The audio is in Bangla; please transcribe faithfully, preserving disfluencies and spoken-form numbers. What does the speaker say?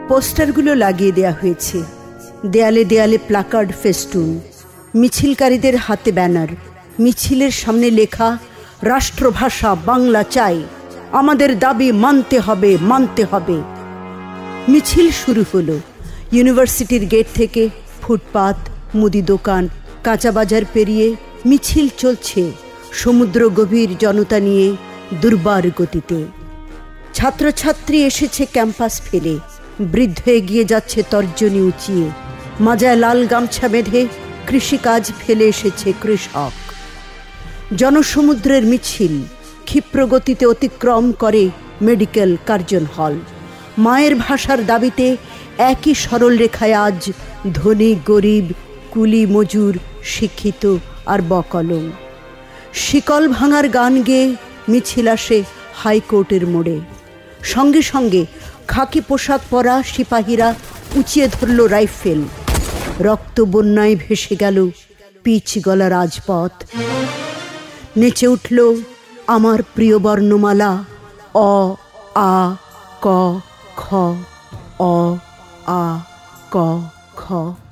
পোস্টারগুলো লাগিয়ে দেয়া হয়েছে, দেয়ালে দেয়ালে প্লাকার্ড, ফেস্টুন, মিছিলকারীদের হাতে ব্যানার, মিছিলের সামনে লেখা রাষ্ট্রভাষা বাংলা চাই, আমাদের দাবি মানতে হবে মানতে হবে। মিছিল শুরু হলো। ইউনিভার্সিটির গেট থেকে ফুটপাত, মুদি দোকান, কাঁচা বাজার পেরিয়ে মিছিল চলছে সমুদ্র গভীর জনতা নিয়ে দুর্বার গতিতে। ছাত্রছাত্রী এসেছে ক্যাম্পাস ফেলে, বৃদ্ধ এগিয়ে যাচ্ছে তর্জনী উঁচিয়ে, মাজায় লাল গামছা বেঁধে কৃষিকাজ ফেলে এসেছে কৃষক। জনসমুদ্রের মিছিল ক্ষিপ্র গতিতে অতিক্রম করে মেডিকেল কার্জন হল। মায়ের ভাষার দাবিতে একই সরল রেখায় আজ ধনী গরিব, কুলি মজুর, শিক্ষিত আর বকলম। শিকল ভাঙার গান গেয়ে মিছিল আসে হাইকোর্টের মোড়ে। সঙ্গে সঙ্গে খাকি পোশাক পরা সিপাহীরা উঁচিয়ে ধরল রাইফেল। রক্ত বন্যায় ভেসে গেল পিচ গলা রাজপথ। নেচে উঠল আমার প্রিয় বর্ণমালা, অ আ ক খ, অ আ ক খ।